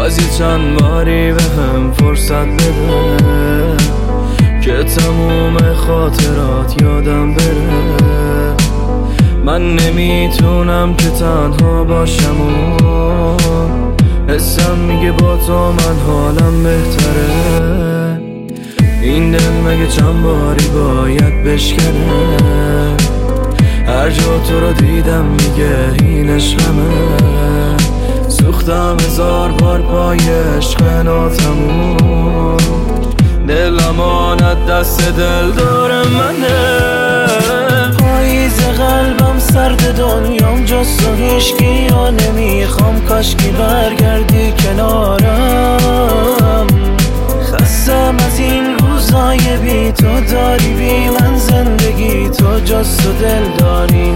از یه چند باری به هم فرصت بده که تموم خاطرات یادم بره. من نمیتونم که تنها باشم و حسم میگه با تو من حالم بهتره. این دل مگه چند باری باید بشکنه؟ هر جا تو رو دیدم میگه این عشقمه. سوختم 1000 بار پای عشق ناتموم، دلم آن دست دل داره منه. پاییز قلبم سرد دنیام جز تو هیچکی ها نمیخوام، کاشکی برگردی کنارم. خستم از این روزای بی تو، داری بی من زندگی تو، جز تو دل داری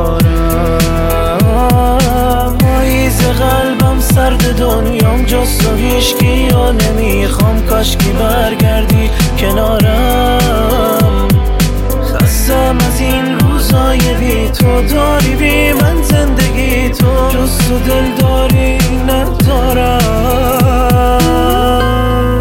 ندارم. پاییز قلبم سرد دنیام جز تو هیچکی ها نمیخوام، کاشکی برگردی کنارم. خستم از این روزای بی تو، داری بی من زندگی تو، جز تو دل داری ندارم.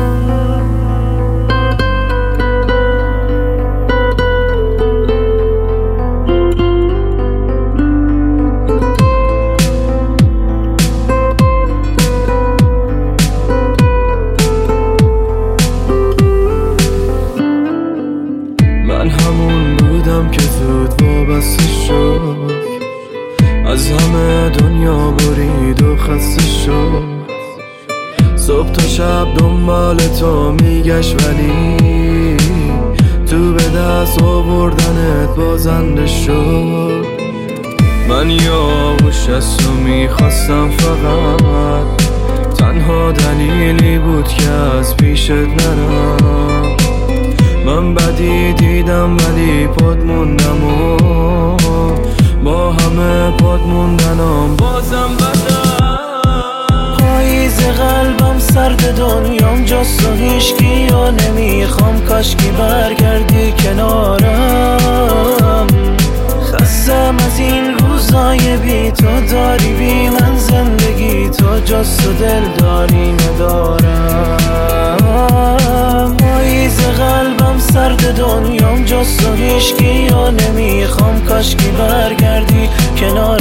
من همون بودم که زود وابسته شد، از همه دنیا برید و خسته شد. صبح تا شب دنبال تو میگشت ولی تو به دست آوردنت بازنده شد. من یاوش از تو میخواستم، فقط تنها دلیلی بود که از پیشت نرم. من بدی دیدم ولی پاد موندم و با همه پاد موندنم بازم بدم. پاییز قلبم سرد دنیام جز تو هیچکی ها نمیخوام، کاشکی برگردی کنارم. خستم از این روزای بی تو، داری بی من زندگی تو، جز تو دل داری ندارم. پاییز قلبم سرد دنیام جز تو هیچکی ها نمیخوام، کاشکی برگردی کنارم.